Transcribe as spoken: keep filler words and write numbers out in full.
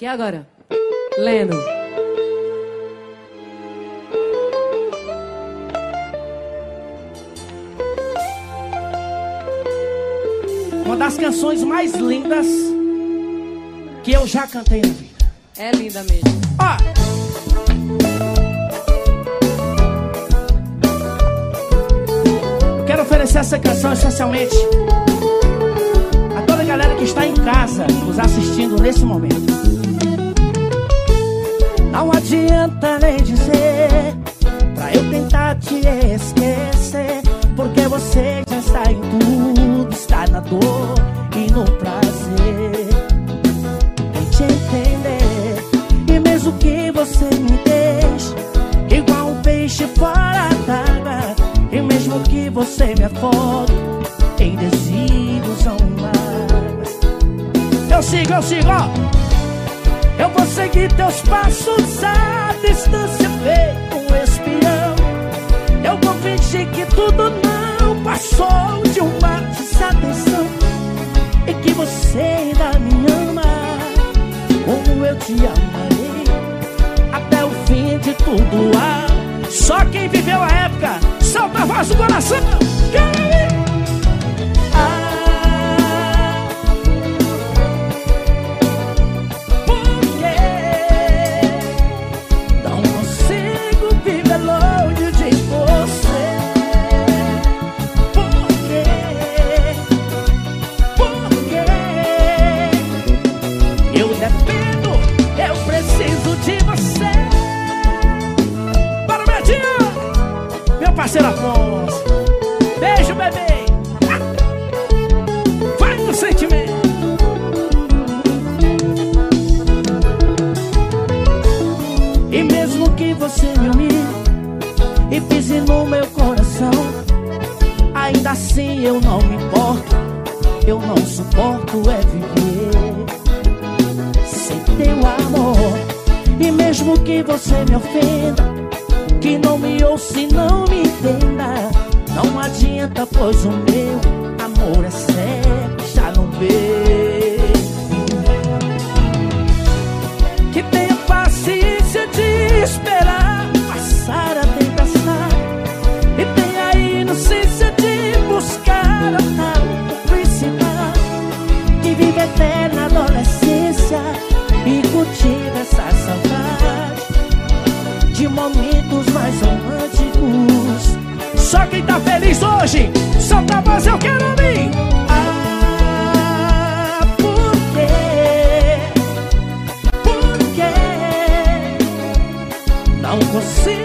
Que agora? Leno. Uma das canções mais lindas que eu já cantei na vida. É linda mesmo. Ó! Eu quero oferecer essa canção especialmente a toda a galera que está em casa nos assistindo nesse momento. Não adianta nem dizer pra eu tentar te esquecer, porque você já está em tudo, está na dor e no prazer. Tem te entender, e mesmo que você me deixe igual um peixe fora d'água, e mesmo que você me afogue em desilusão e mágoas, eu sigo, eu sigo, ó. Eu vou seguir teus passos à distância, feito um espião. Eu vou fingir que tudo não passou de uma desatenção, e que você ainda me ama como eu te amarei até o fim de tudo. Ah, só quem viveu a época, solta a voz do coração. Ah, porque não consigo viver longe de você. Porque, porque eu dependo, eu preciso de você. Para o Betinho, meu parceiro Afonso. Beijo, bebê. Ah, vai no sentimento. E mesmo que você me humilhe e pise no meu coração, ainda assim eu não me importo. Eu não suporto é viver sem teu amor. E mesmo que você me ofenda, que não me ouça e não me entenda, não adianta, pois o meu amor é cego, já não vê. Que tenha paciência de esperar passar a tempestade, e tenha a inocência de buscar a tal cumplicidade, que vive eterna adolescência e curtir essa saudade de momentos mais românticos. Só quem tá feliz hoje, solta a voz, eu quero ouvir. Ah, por quê? Por quê? Não consigo